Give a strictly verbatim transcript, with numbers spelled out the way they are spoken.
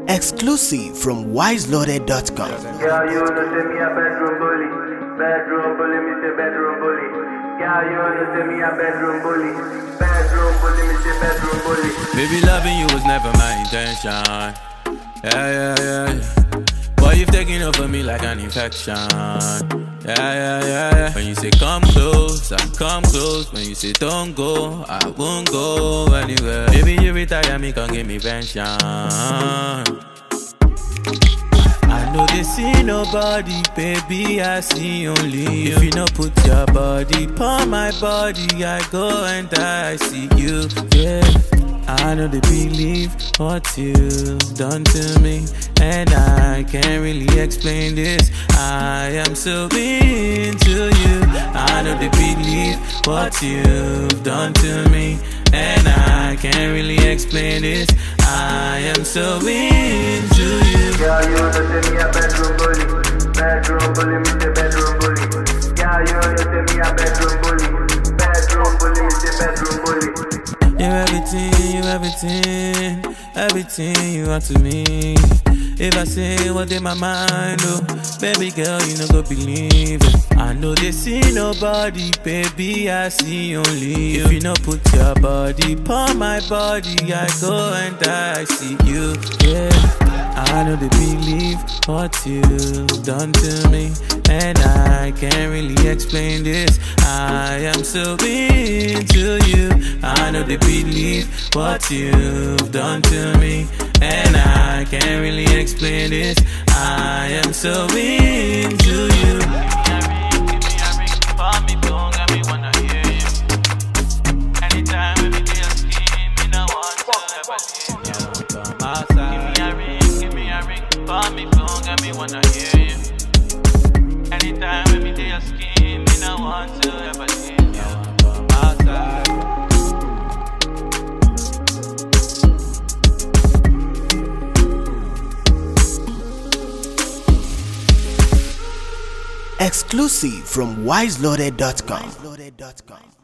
Exclusive from wise loaded dot com. Yeah, you wanna say me a bedroom bully. Bedroom bully, me say bedroom bully. Yeah, you wanna say me a bedroom bully. Bedroom bully, me say bedroom bully. Baby, loving you was never my intention. Yeah, yeah, yeah, yeah. Boy, you've taken over me like an infection. Yeah, yeah, yeah, yeah. When you say come close, I come close. When you say don't go, I won't go anywhere. Baby, you retire me, come give me pension. I know they see nobody, baby, I see only you. If you no put your body upon my body, I go and die, I see you, yeah. I know they believe what you've done to me, and I can't really explain this. I am so into you. I know they believe what you've done to me, and I can't really explain this. I am so into you. Yeah, you wanna say me a bedroom bully. Bedroom bully, me say bedroom bully. Yeah, you wanna say me a bedroom bully. Bedroom bully, me say bedroom bully. You're everything, you're everything, everything you are to me. If I say what's in my mind, oh, baby girl, you no go believe it. I know they see nobody, baby, I see only you. If you no put your body upon my body, I go and die, I see you, yeah. I know they believe what you've done to me, and I can't really explain this. I am so into you. I know they believe what you've done to me, and I can't really explain this. I am so into you. For me, phone, got me wanna hear you. Anytime when me do your skin, me no want to ever see you from outside. Exclusive from wise loaded dot com.